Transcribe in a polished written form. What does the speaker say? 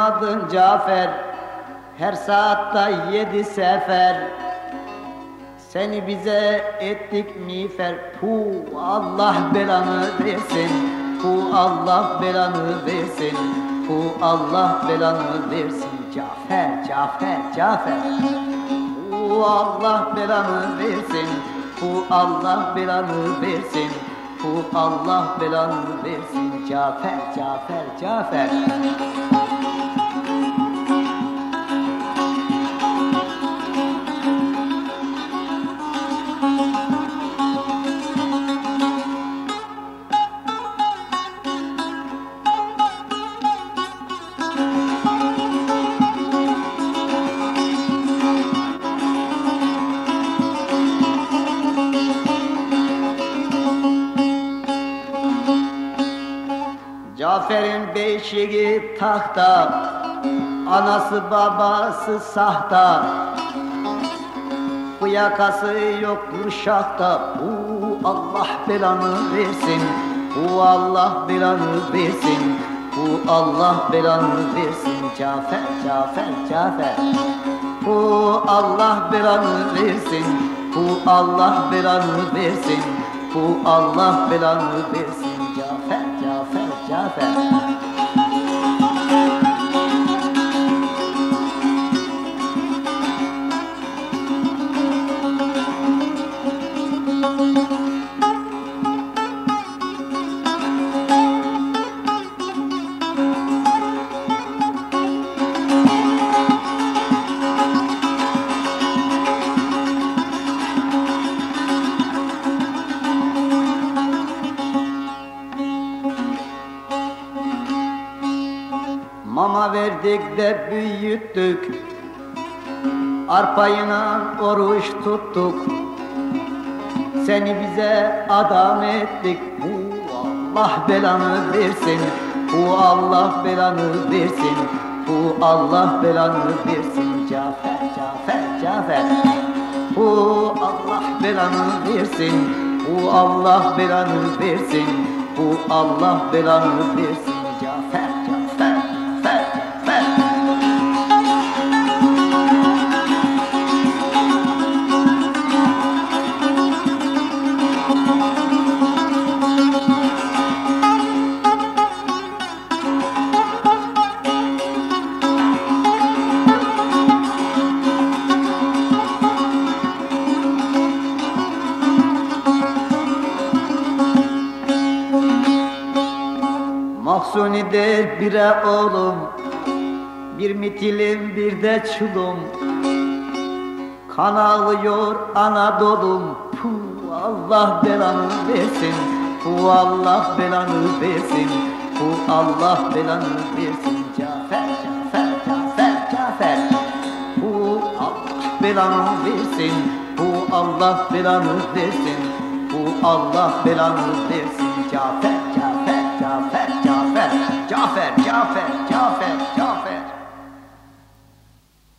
adın Cafer, her saatte 7 sefer. Seni bize ettik miğfer, puh Allah belanı versin, puh Allah belanı versin, puh Allah belanı versin. Cafer, Cafer, Cafer, puh Allah belanı versin, puh Allah belanı versin, puh Allah belanı versin. Cafer, Cafer, Cafer. Cafer'in beşiği tahta, anası babası sahta, fıyakası yoktur şahta. Bu Allah belanı versin, bu Allah belanı versin, bu Allah belanı versin. Cafer, Cafer, Cafer, bu Allah belanı versin, bu Allah belanı versin, bu Allah belanı versin. Cafer, Cafer, Cafer. Mama verdik de büyüttük, arpayla oruç tuttuk. Seni bize adam ettik, bu Allah belanı versin, bu Allah belanı versin, bu Allah belanı versin. Cafer, Cafer, Cafer, bu Allah belanı versin, bu Allah belanı versin, bu Allah belanı versin. Cafer, Cafer, Cafer, Cafer. Mahsuni'de bire oğlum, bir mitilim bir de çulum. Kan ağlıyor Anadolu'm, puh Allah belanı versin, puh Allah belanı versin, puh Allah belanı versin. Cafer, Cafer, Cafer, Cafer, puh Allah belanı versin, puh Allah belanı versin, puh Allah belanı versin. Cafer, Cafer, Cafer, Cafer, Cafer, Cafer.